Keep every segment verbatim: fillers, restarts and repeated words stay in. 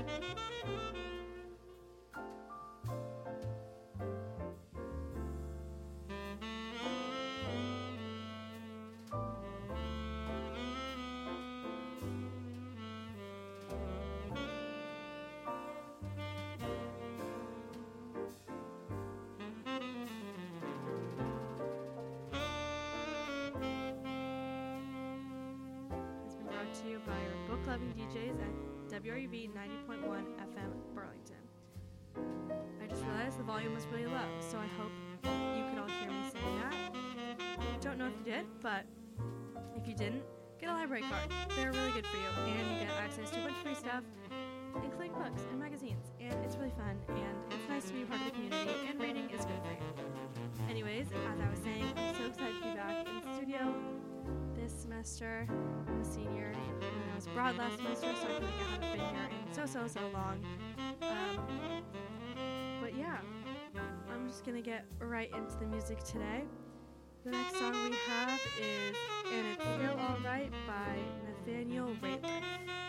To you by your book-loving D Js at W R U B ninety point one F M Burlington. I just realized the volume was really low, so I hope you could all hear me saying that. Don't know if you did, but if you didn't, get a library card. They're really good for you, and you get access to a bunch of free stuff, including books and magazines, and it's really fun, and it's nice to be a part of the community, and reading is good for you. Anyways, as I was saying, I'm so excited to be back in the studio this semester. I'm a senior, and I was abroad last semester, so I feel like I haven't been here in so, so, so long. Um, but yeah, I'm just gonna get right into the music today. The next song we have is And It's Still Alright by Nathaniel Rateliff.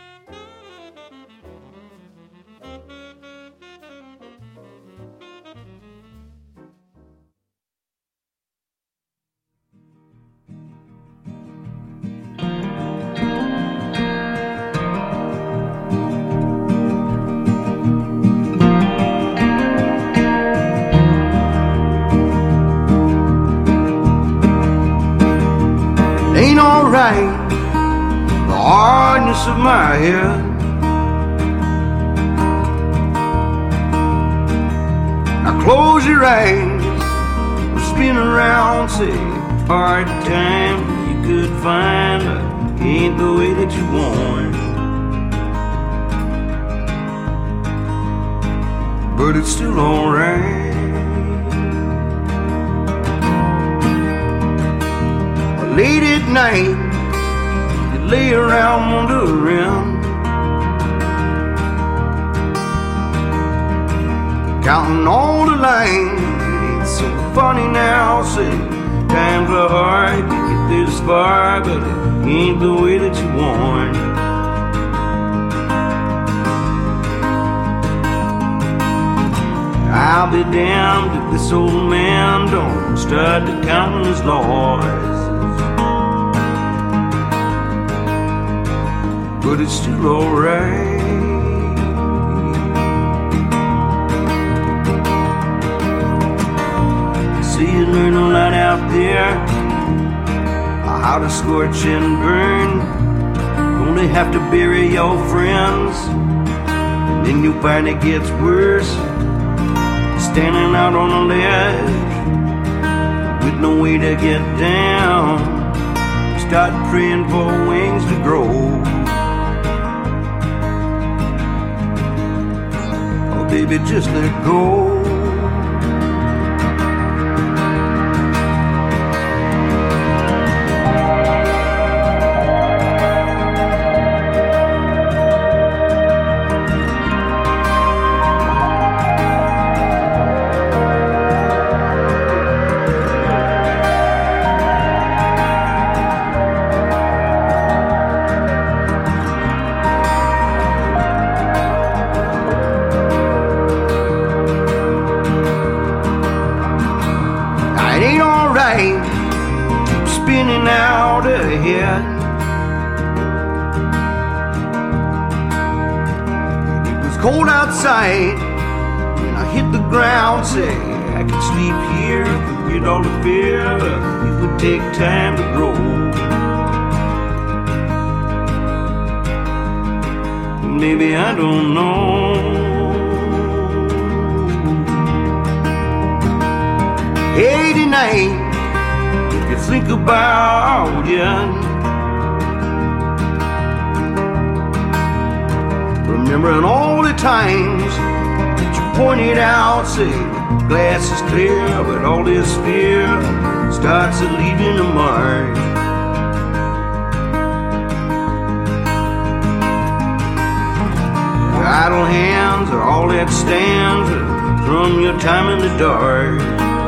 Alright, the hardness of my head. Now close your eyes, we'll spin around, say part of time you could find, but ain't the way that you want. But it's still alright. Late at night, you lay around wondering, counting all the lines. It's so funny now, say times are hard to get this far, but it ain't the way that you want. I'll be damned if this old man don't start to count his losses. But it's still alright. See, you learn a lot out there, how to scorch and burn. Only have to bury your friends, and then you'll find it gets worse. Standing out on a ledge with no way to get down, start praying for wings to grow. Baby, just let go. Spinning out ahead, it was cold outside when I hit the ground. Say I could sleep here, forget all the fear. It would take time to grow. Maybe I don't know. eighty-nine. Think about you. Remembering all the times that you pointed out, say glass is clear, but all this fear starts to leaving a mark. Your idle hands are all that stands from your time in the dark.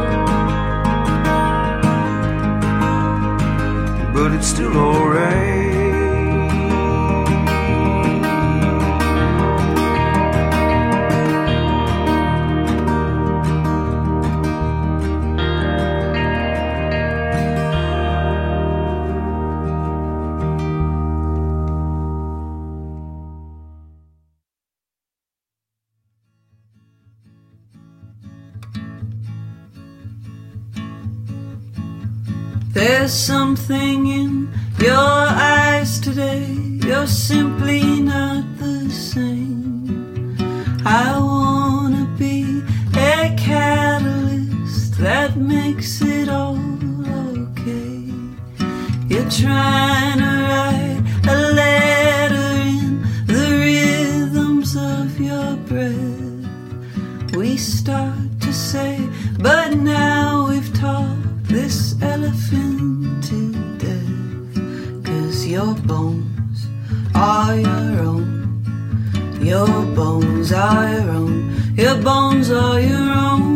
But it's still alright. There's something in your eyes today, you're simply not the same. I wanna be a catalyst that makes it all okay. You're trying to write a letter in the rhythms of your breath. We start to say, but now we've talked this elephant to death. 'Cause your bones are your own. Your bones are your own. Your bones are your own.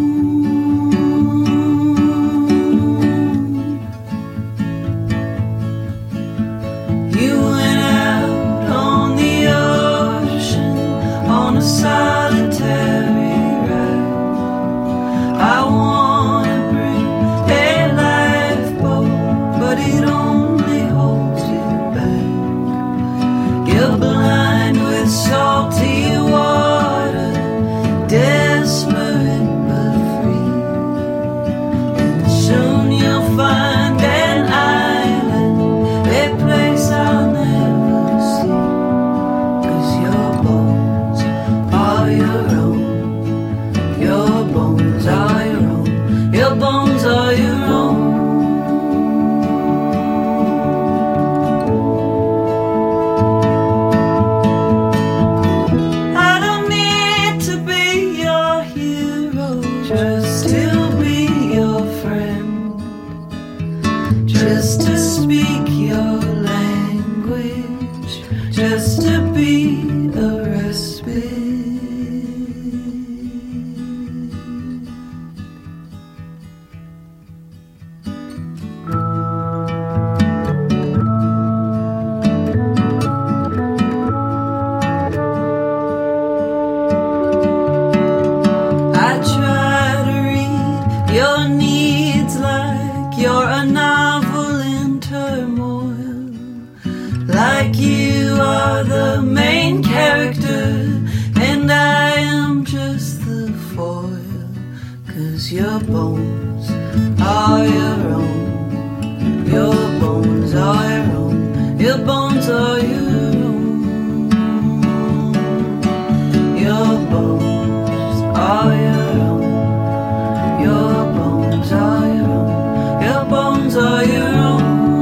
You went out on the ocean on a solitary ride. I wanna bring a lifeboat, but it only holds you back. You're blind with salty water, desperate but free. And soon you'll find an island, a place I'll never see. 'Cause your bones are your own. Your bones are your own. Your bones are your own. I don't need to be your hero, just to be your friend, just to speak your language, just to be a respite. I try to read your needs like you're a novel in turmoil, like you are the main character and I am just the foil. 'Cause your bones are your own. Your bones are your own. Your bones are your own. Your bones are your own. Your bones are your own. Your bones are your own.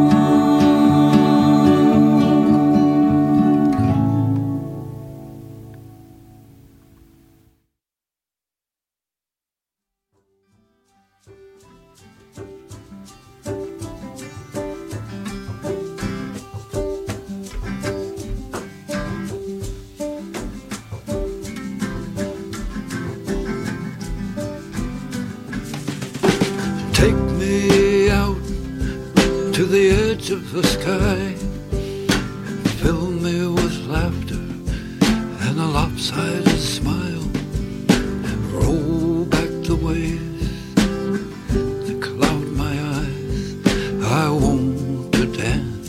Take me out to the edge of the sky. Fill me with laughter and a lopsided smile. Roll back the waves that cloud my eyes. I want to dance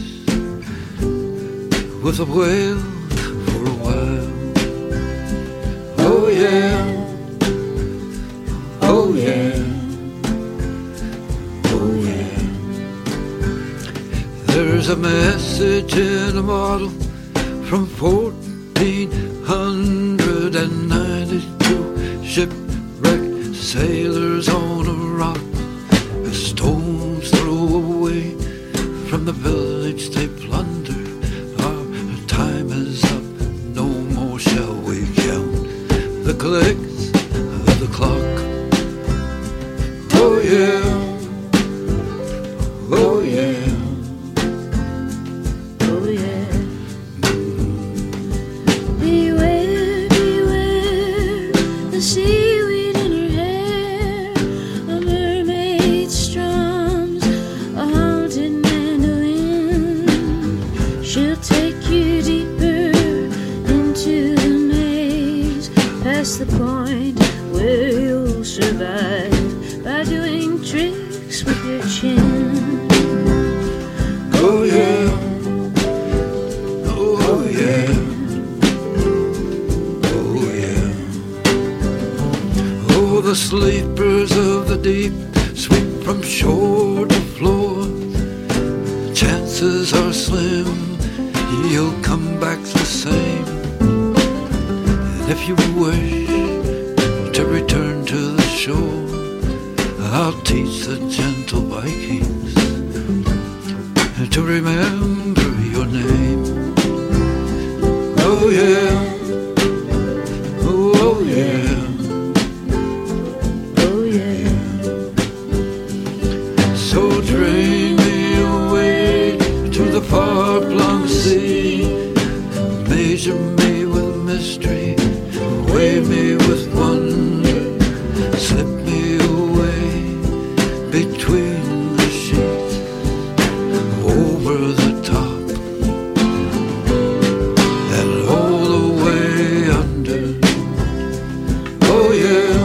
with a whale for a while. Oh yeah, oh yeah. There's a message in a bottle from fourteen ninety-two. Shipwrecked sailors on a rock, a stone's throw away from the village they plundered. Our time is up, no more shall we count the clicks of the clock. Oh yeah, oh yeah. Seaweed in her hair, a mermaid strums a haunted mandolin. She'll take you deeper into the maze, past the point where you'll survive by doing tricks with your chin. Oh yeah, oh yeah. The sleepers of the deep, sweep from shore to floor. Chances are slim you'll come back the same. And if you wish to return to the shore, I'll teach the gentle Vikings to remember your name. Oh yeah, oh yeah, Oh yeah. so drain me away to the far-flung sea. Measure me with mystery, weigh me with wonder, slip me away between the sheets, over the top and all the way under. Oh yeah,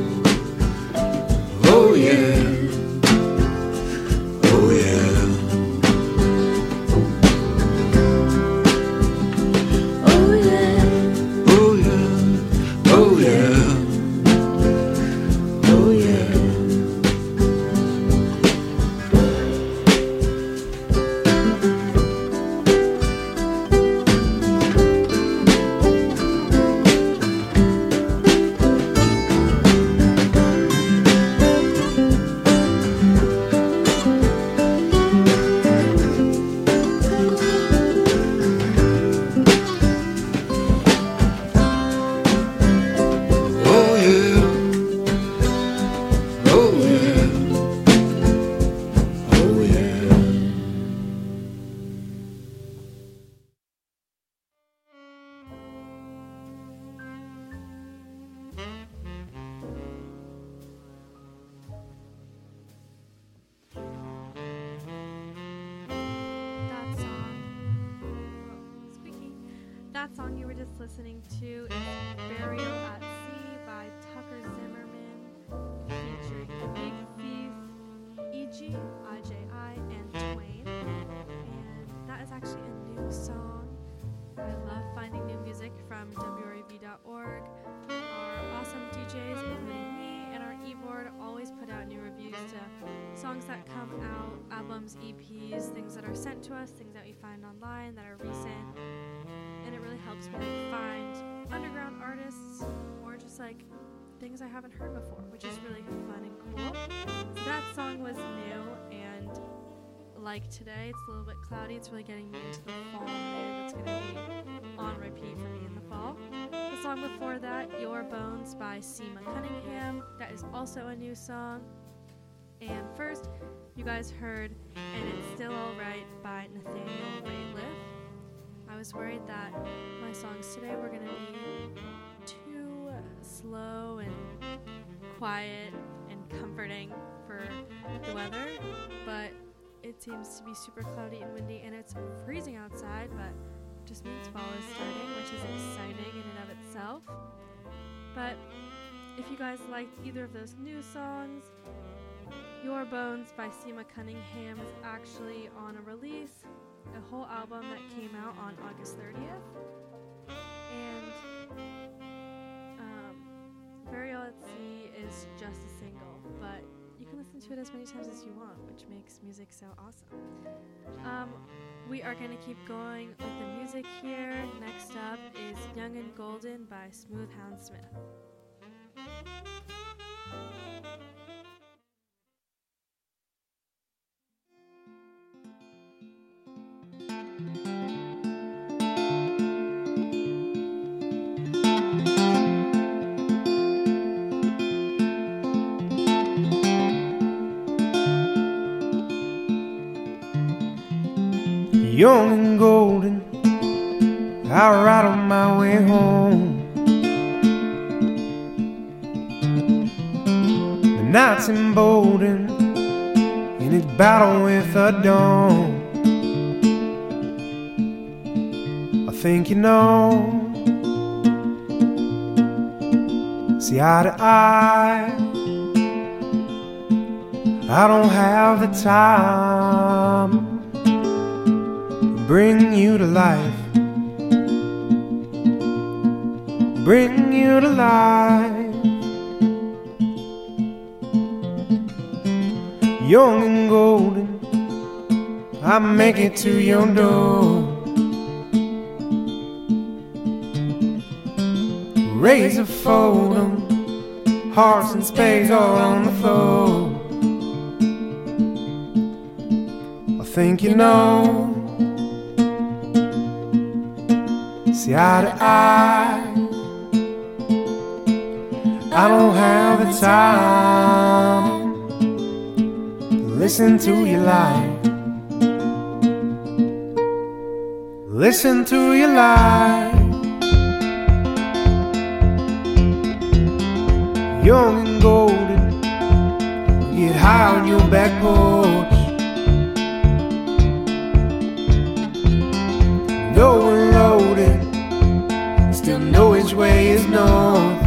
oh yeah, oh yeah. Oh yeah. Oh yeah, oh yeah, Oh yeah. oh yeah, oh yeah, Oh yeah. That song, squeaky. That song you were just listening to is "Burial at Sea" by Tucker Zimmerman, featuring the Big Thief, E G, I J I, and Twain. And that is actually a new song. I love finding new music from W R E V dot org. Our awesome D Js, including me and our e-board, always put out new reviews to songs that come out, albums, E Ps, things that are sent to us, things that we find online that are recent. And it really helps me like, find underground artists or just like things I haven't heard before, which is really fun and cool. So that song was new, and like today, it's a little bit cloudy. It's really getting me into the fall mood that's going to be on repeat for me in the fall. The song before that, Your Bones by Seema Cunningham. That is also a new song. And first, you guys heard And It's Still Alright by Nathaniel Rateliff. I was worried that my songs today were going to be too slow and quiet and comforting for the weather, but it seems to be super cloudy and windy, and it's freezing outside, but just means fall is starting, which is exciting in and of itself. But if you guys liked either of those new songs, Your Bones by Seema Cunningham is actually on a release, a whole album that came out on August thirtieth. And um, Burial at Sea is just a single, but you can listen to it as many times as you want, which makes music so awesome. Um, we are going to keep going with the music here. Next up is Young and Golden by Smoothhound Smith. Young and golden, I ride on my way home. The night's emboldened in its battle with the dawn. I think you know, see eye to eye, I don't have the time bring you to life, bring you to life. young and golden, I make it to your door. Razor fold 'em, hearts and spades all on the floor. I think you know, see eye to eye, I don't have the time to listen to you lie. Listen to you lie. Young and golden, get high on your back porch. Low and loaded, still know which way is north.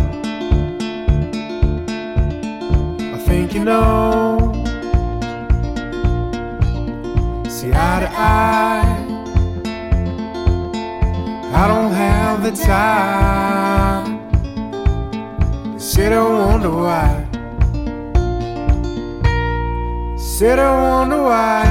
I think you know, see eye to eye, I don't have the time. Sit and wonder why. Sit and wonder why.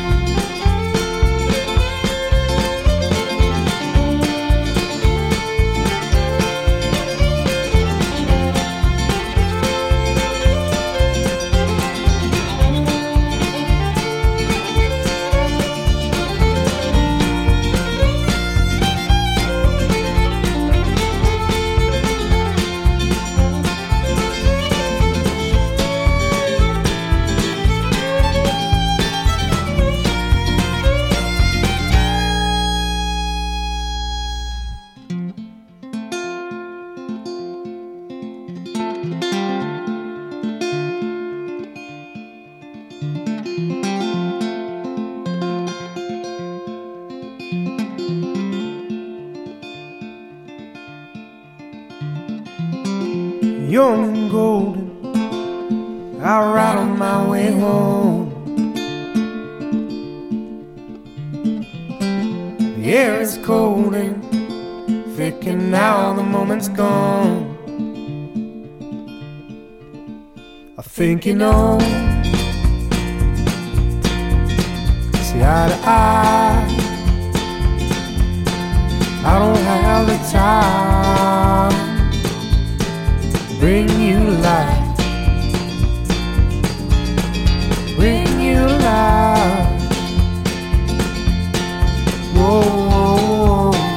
Young and golden, I ride on my way home. The air is cold and thick, and now the moment's gone. I think you know, see eye to eye, I don't have the time. Bring you life, bring you life. Whoa, whoa, whoa.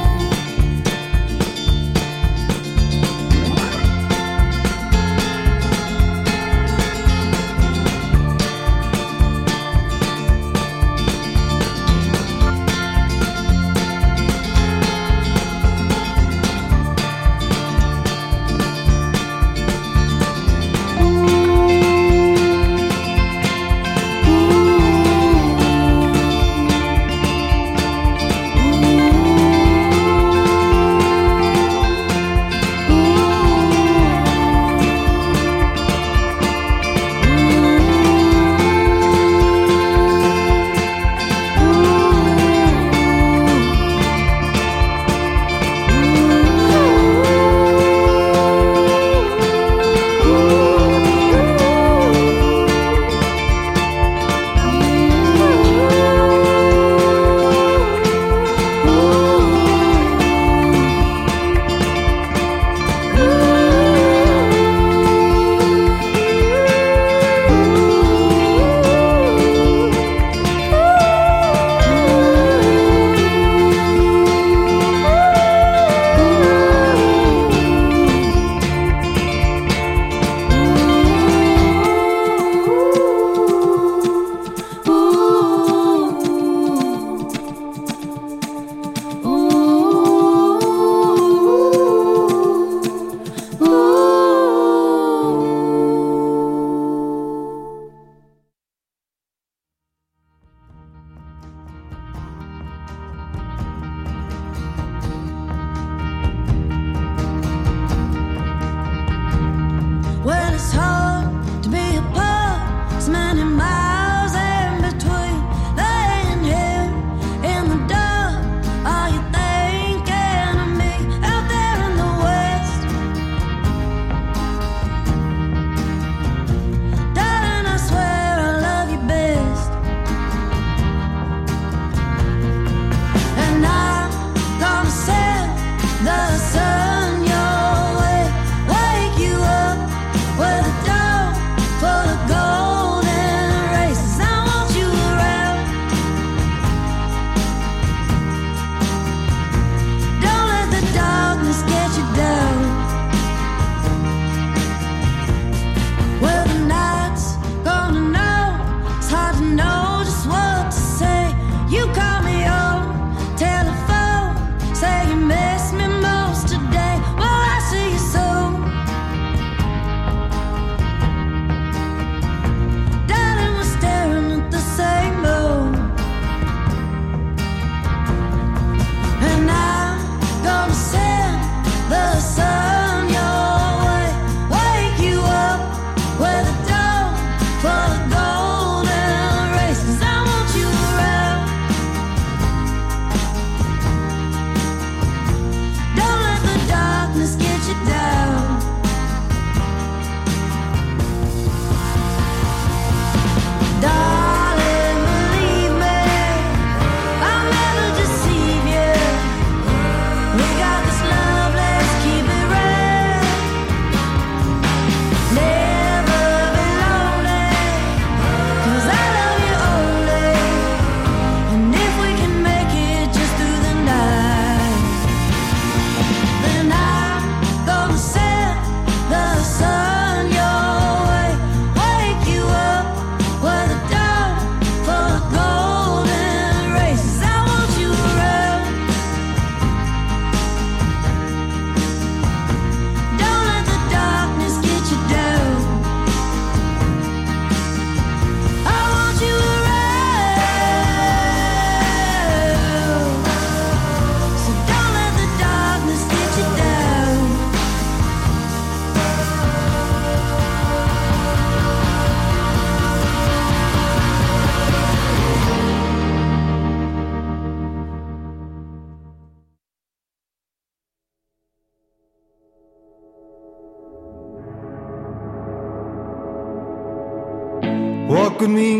Walk with me,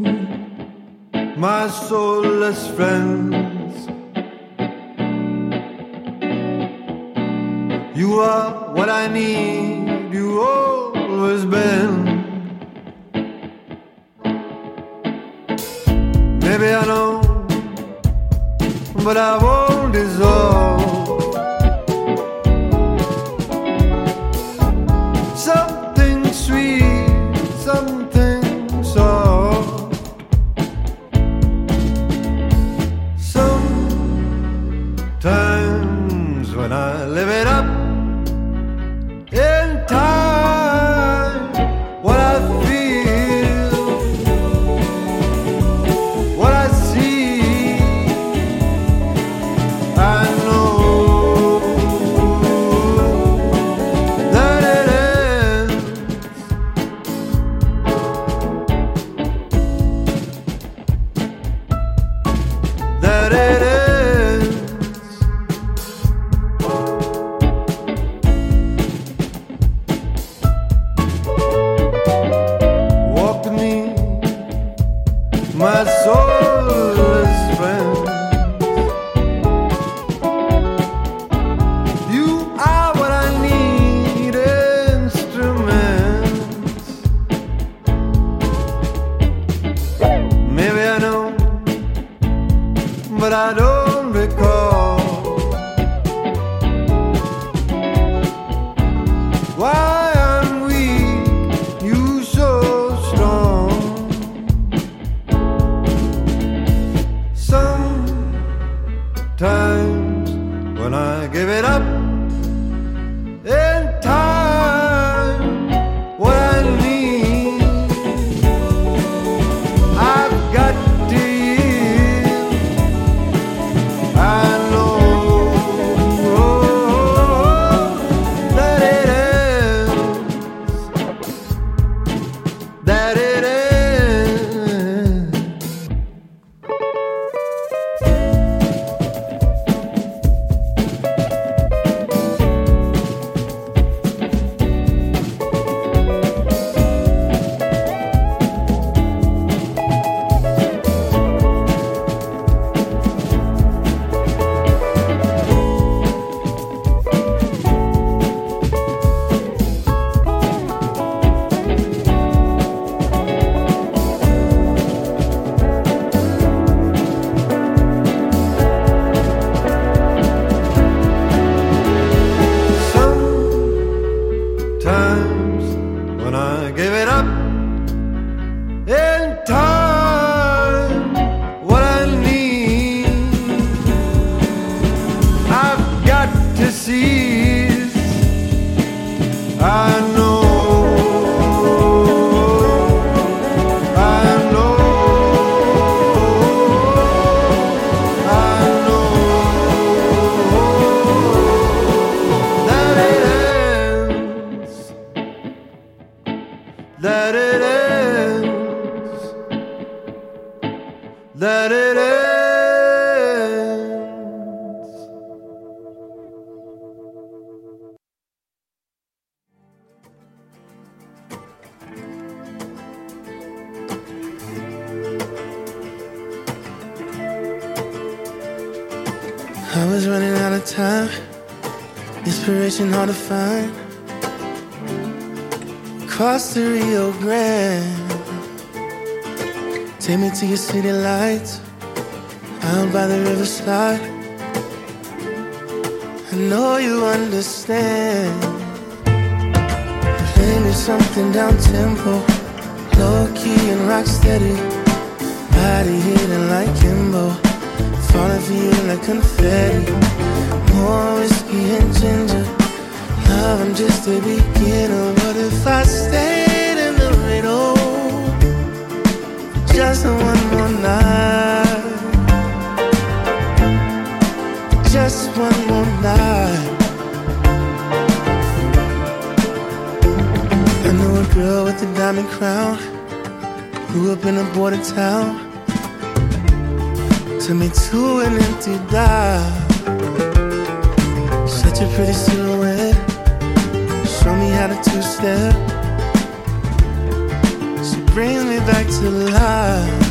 my soulless friends. You are what I need, you always been. Maybe I know, but I won't dissolve. Something sweet, something soft. Sometimes when I live it up in time, what I feel, what I see, I know that it ends. That it ends. Walk with me, my soulless friend. You are what I need, instruments. Maybe I know, but I don't recall why I'm weak, you so strong. Sometimes when I give it up in time, what I need, I've got to yield. I know that it ends, that it ends. Sometimes when I give it up in time, what I need, I've got to seize. I know, I know, I know that it ends, that it ends, that it ends. I was running out of time, inspiration hard to find. Across the Rio Grande, take me to your city lights, out by the riverside. I know you understand. Play me something down tempo, low key and rock steady. Body hitting like Kimbo, falling for you like confetti. More whiskey and ginger, love, I'm just a beginner. What if I stayed in the middle, just one more night, just one more night. I know a girl with a diamond crown, grew up in a border town, took me to an empty dive. Such a pretty silhouette, show me how to two-step. She brings me back to life.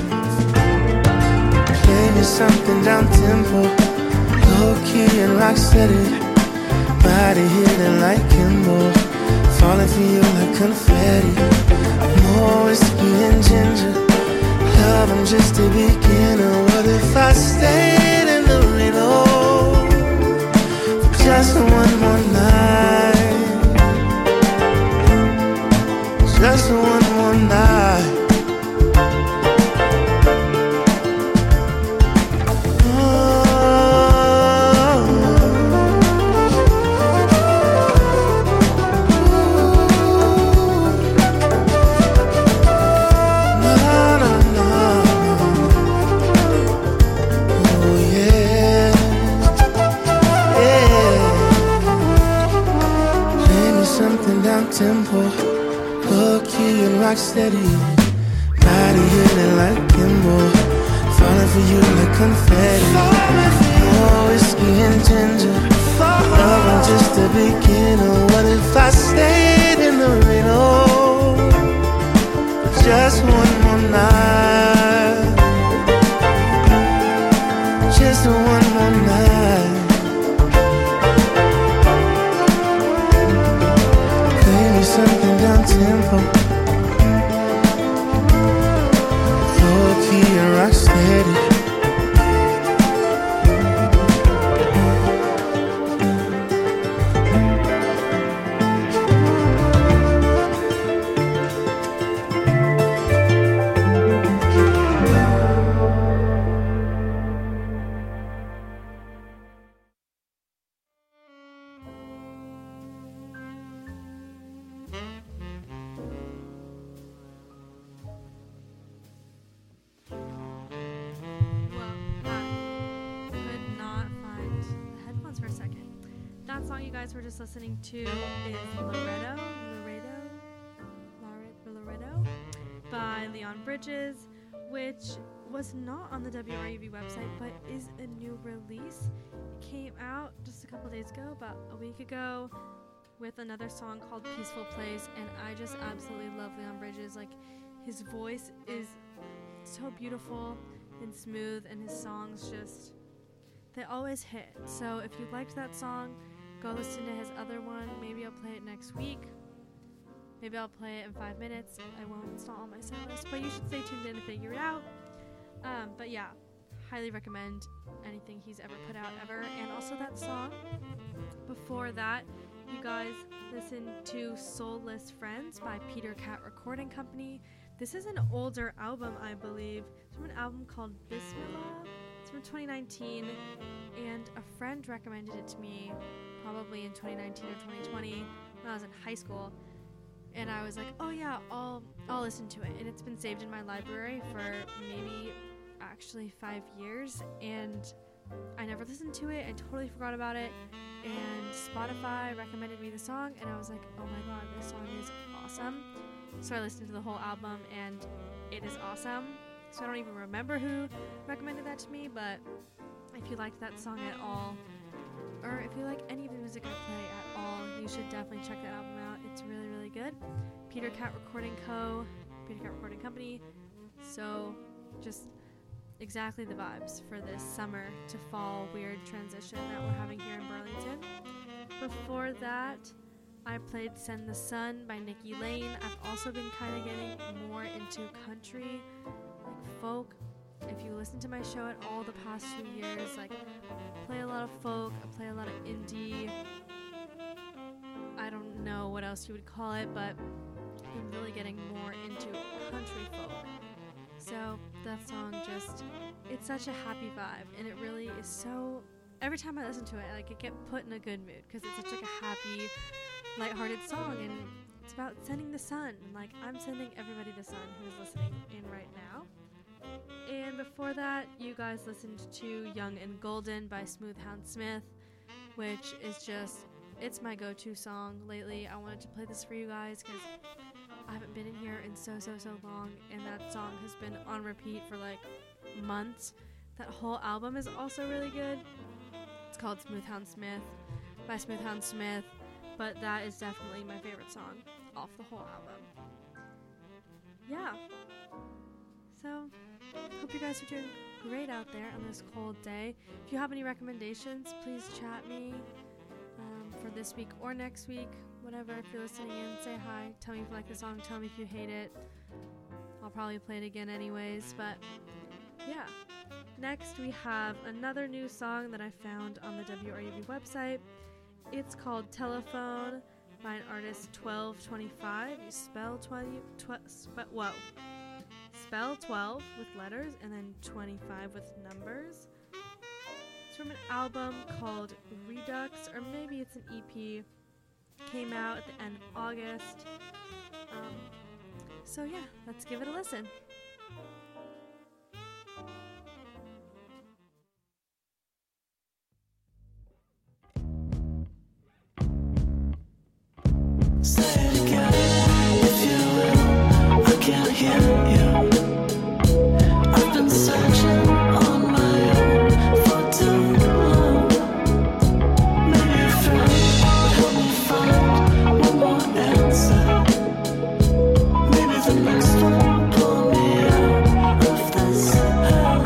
Play me something down tempo, low key and rock steady. Body hitting like Kimbo, falling for you like confetti. More whiskey and ginger, love, I'm just a beginner. What if I stayed in the Reno for just one more night? Just one more night. Tempo, low key and rock steady. Body hitting like Kimbo, falling for you like confetti. More whiskey and ginger, love, I'm just a beginner. What if I stayed in the Reno just one more night? Just one more night. Something down tempo, low key and rock steady. We're just listening to is Loretto, Loretto, Loretto by Leon Bridges, which was not on the W R U V website, but is a new release. It came out just a couple days ago, about a week ago, with another song called Peaceful Place, and I just absolutely love Leon Bridges. Like, his voice is so beautiful and smooth, and his songs just, they always hit. So if you liked that song, go listen to his other one. Maybe I'll play it next week. Maybe I'll play it in five minutes. I won't install on my set list, but you should stay tuned in to figure it out. Um, but yeah, highly recommend anything he's ever put out ever. And also that song. Before that, you guys listened to Soulless Friends by Peter Cat Recording Company. This is an older album, I believe. It's from an album called Bismillah. It's from twenty nineteen, and a friend recommended it to me probably in twenty nineteen or twenty twenty when I was in high school, and I was like, oh yeah, I'll I'll listen to it. And it's been saved in my library for maybe actually five years, and I never listened to it. I totally forgot about it, and Spotify recommended me the song, and I was like, oh my god, this song is awesome. So I listened to the whole album, and it is awesome. So I don't even remember who recommended that to me, but if you liked that song at all, or if you like any of the music I play at all, you should definitely check that album out. It's really, really good. Peter Cat Recording Co., Peter Cat Recording Company. So just exactly the vibes for this summer to fall weird transition that we're having here in Burlington. Before that, I played Send the Sun by Nikki Lane. I've also been kind of getting more into country, like folk. If you listen to my show at all the past few years, like, I play a lot of folk, I play a lot of indie, I don't know what else you would call it, but I'm really getting more into country folk. So that song just, it's such a happy vibe, and it really is so, every time I listen to it, like, I get put in a good mood, because it's such like a happy, lighthearted song, and it's about sending the sun. Like, I'm sending everybody the sun who is listening in right now. And before that, you guys listened to Young and Golden by Smoothhound Smith, which is just, it's my go-to song lately. I wanted to play this for you guys because I haven't been in here in so, so, so long, and that song has been on repeat for like months. That whole album is also really good. It's called Smoothhound Smith by Smoothhound Smith, but that is definitely my favorite song off the whole album. yeah. So, hope you guys are doing great out there on this cold day. If you have any recommendations, please chat me um, for this week or next week. Whatever, if you're listening in, say hi. Tell me if you like the song. Tell me if you hate it. I'll probably play it again anyways, but yeah. Next, we have another new song that I found on the W R U V website. It's called Telephone by an artist twelve twenty-five. You spell twenty, tw- spe- whoa. Spell twelve with letters and then twenty-five with numbers. It's from an album called Redux, or maybe it's an E P. Came out at the end of August. Um, so yeah, let's give it a listen. Say it again, if you will. I can't hear you. I've been searching on my own for too long. Maybe a friend would help me find one more answer. Maybe the next one will pull me out of this hell.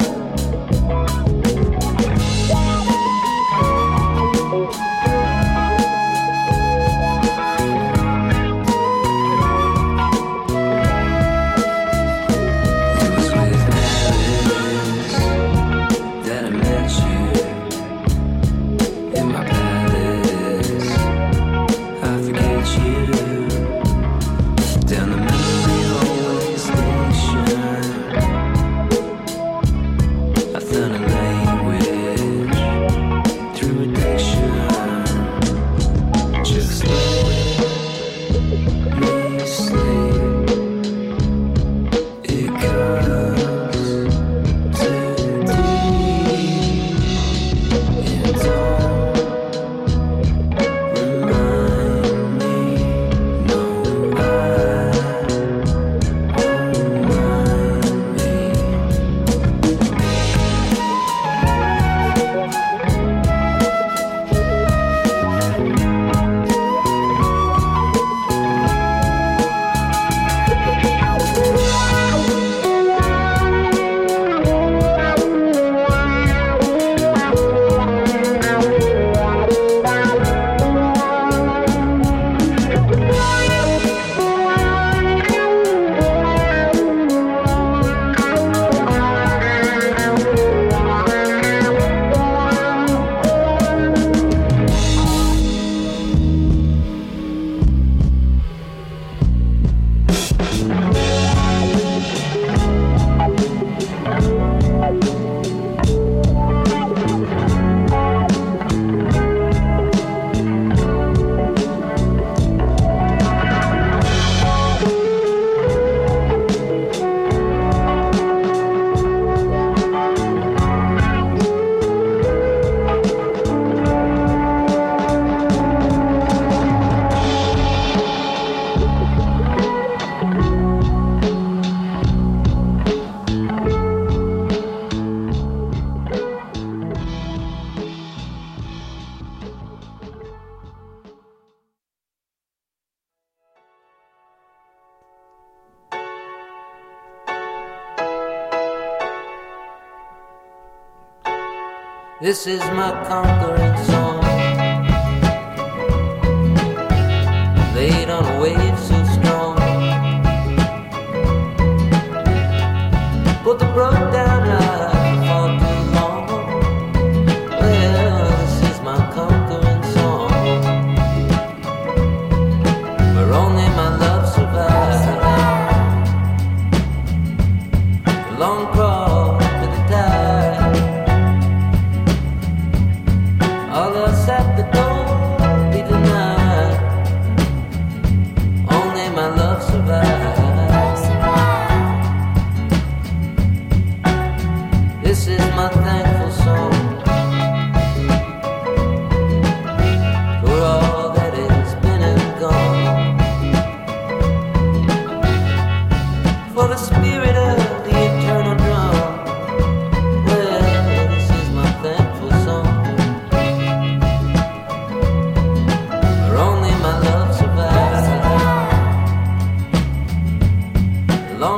This is my conquering song, laid on a wave so strong, but the broke down life for too long. Well, this is my conquering song, where only my love survives. The long crawl to the tide, all us at the door be denied. Only my love survives. This is my thankful song for all that has been and gone, for the spirit of the eternal drum. Well, this is my thankful song. Only my love survives. The long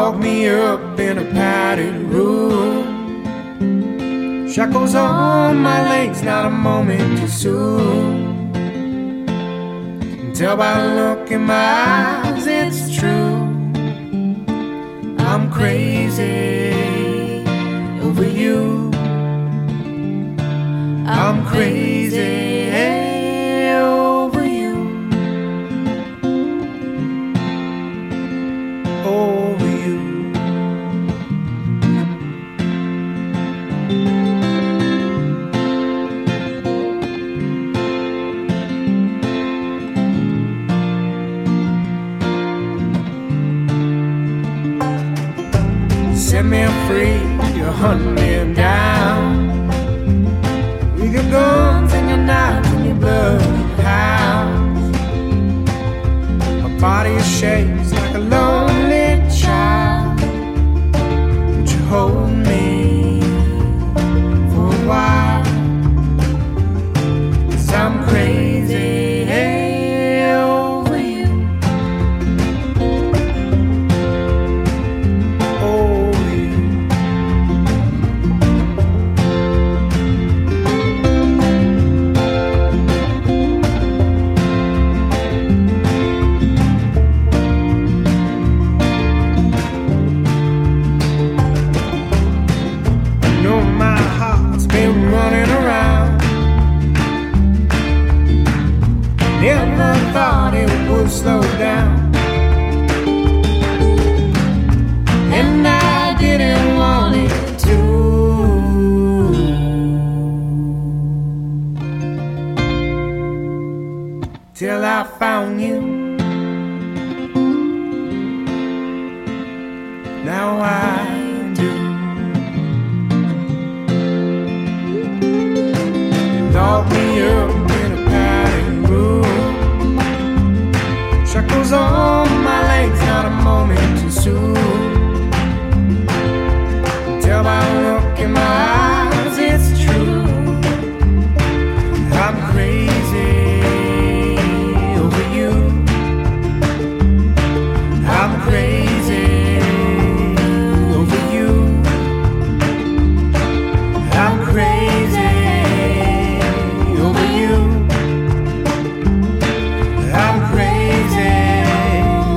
Lock me up in a padded room. Shackles on my legs, not a moment too soon. Tell by the look in my eyes it's true. I'm crazy over you. I'm crazy over you. Over you. Set me free, you hunt me down. With your guns and your knives and your bloodhounds. My body shakes like a lonely child. Would you hold me for a while? 'Cause I'm crazy over you. Over you. Running around, never thought it would slow down, and I didn't want it to. Till I found you. Now I do. Lock me up in a padded room. Shackles on my legs, not a moment too soon. Tell by the look in my eyes it's true. I'm crazy over you. I'm crazy over you. I'm crazy over you. I'm crazy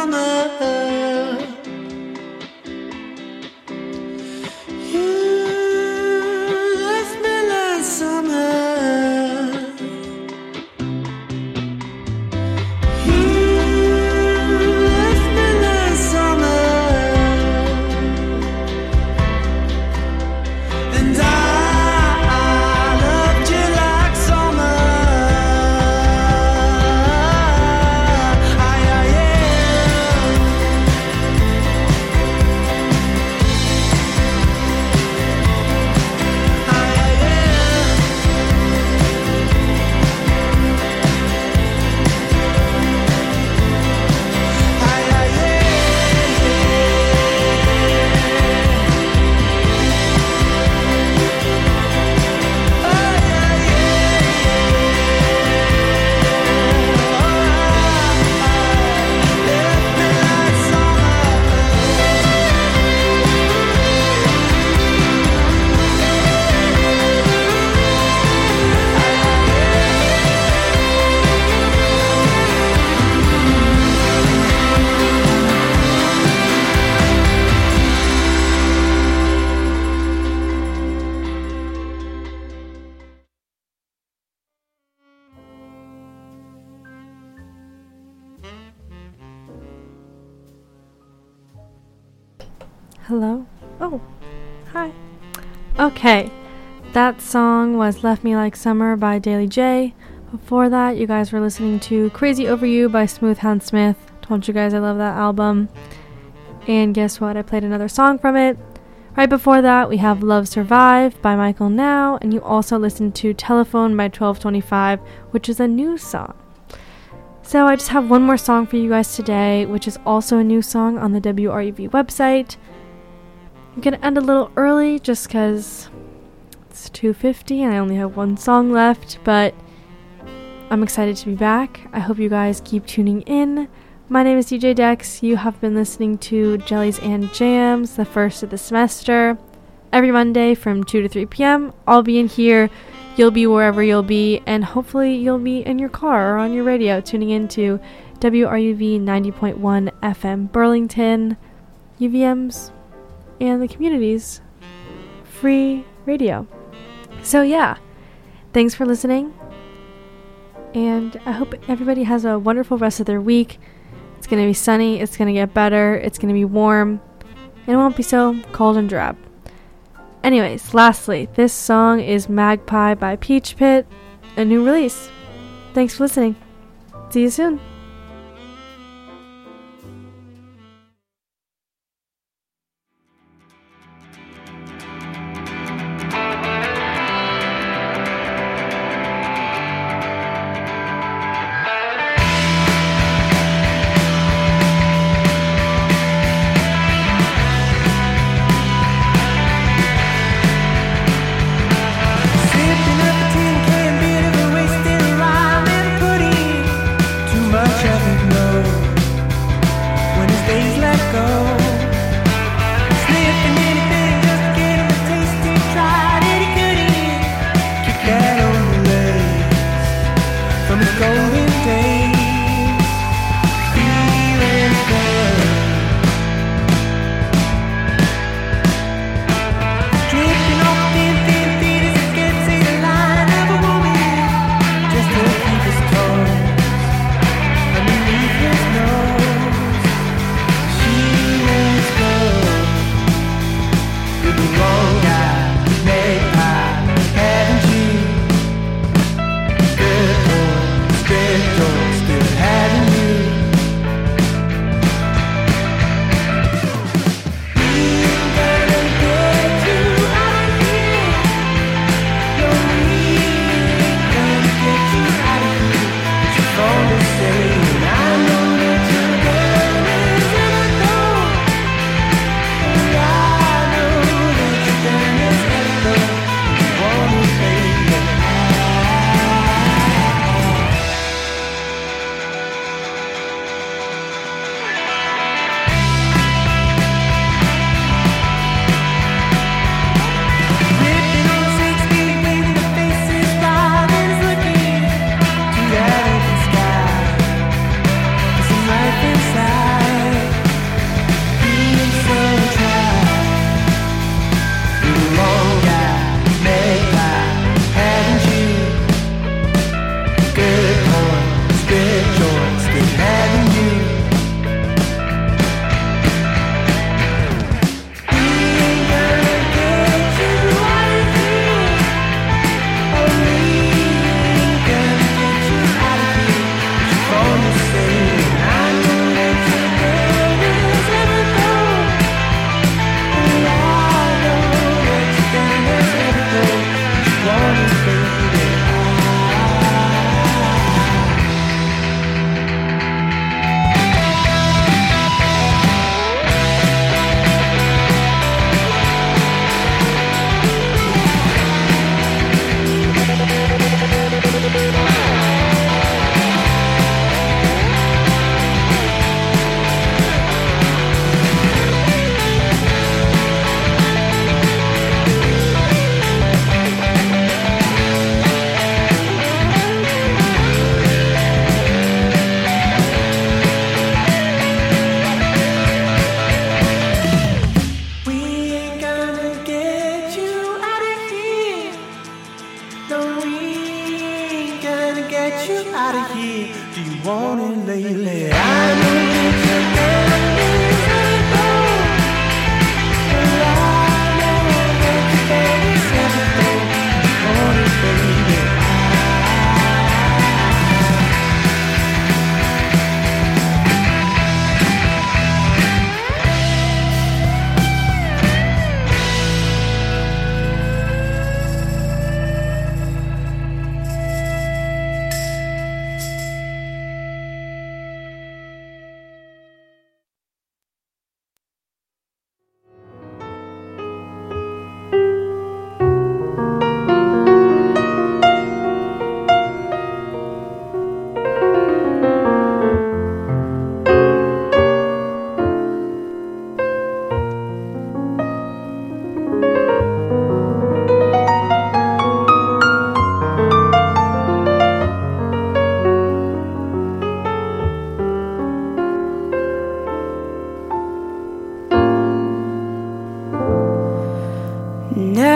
summer. You left me last summer. You left me last summer. And I loved you like summer. Aye, aye, yeah. Aye, aye, yeah. Aye, aye, yeah. Hello? Oh, hi. Okay, that song was Left Me Like Summer by Daily J. Before that, you guys were listening to Crazy Over You by Smoothhound Smith. Told you guys I love that album. And guess what? I played another song from it. Right before that, we have Love Survive by Michael Now, and you also listened to Telephone by twelve twenty-five, which is a new song. So I just have one more song for you guys today, which is also a new song on the W R U V website. I'm going to end a little early just because it's two fifty and I only have one song left, but I'm excited to be back. I hope you guys keep tuning in. My name is D J Dex. You have been listening to Jellies and Jams, the first of the semester. Every Monday from two to three p.m. I'll be in here. You'll be wherever you'll be, and hopefully you'll be in your car or on your radio tuning into W R U V ninety point one F M Burlington, U V M's, and the community's free radio. So yeah, thanks for listening, and I hope everybody has a wonderful rest of their week. It's going to be sunny, it's going to get better, it's going to be warm, and it won't be so cold and drab. Anyways, lastly, this song is Magpie by Peach Pit, a new release. Thanks for listening. See you soon. Sipping up a tin can, bit of a wasted rhyme and putting too much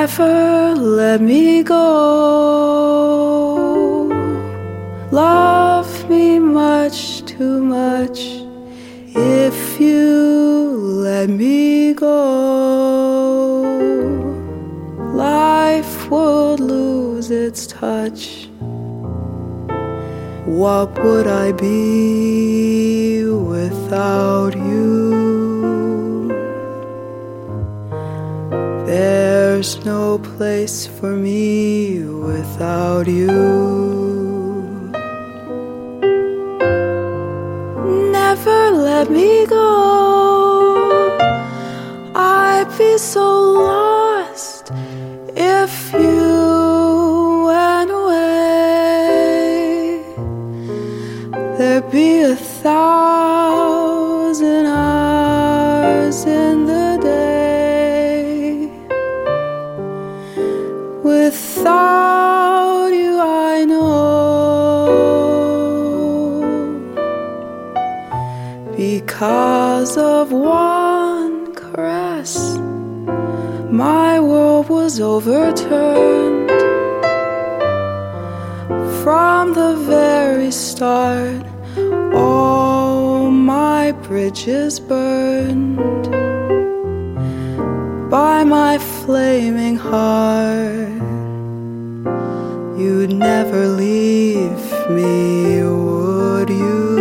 Never let me go. Love me much too much. If you let me go, life would lose its touch. What would I be without you? There's no place for me without you. Never let me go. I'd be so lost if you went away. There'd be a thousand hours in the day. Without you, I know, because of one caress, my world was overturned. From the very start, all my bridges burned by my flaming heart. You'd never leave me, would you?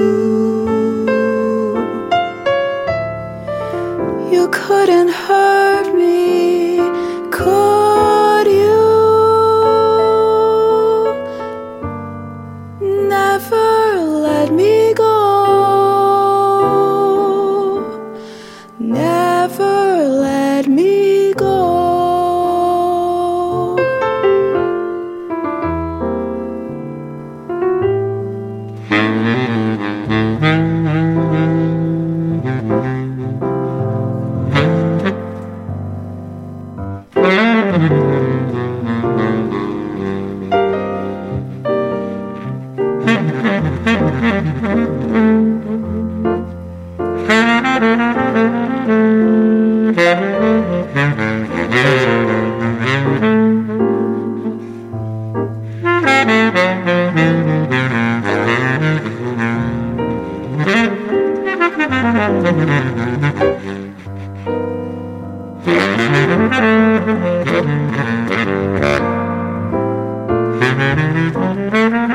You couldn't hurt me, could you? Never let me go. Never let me go. Thank you.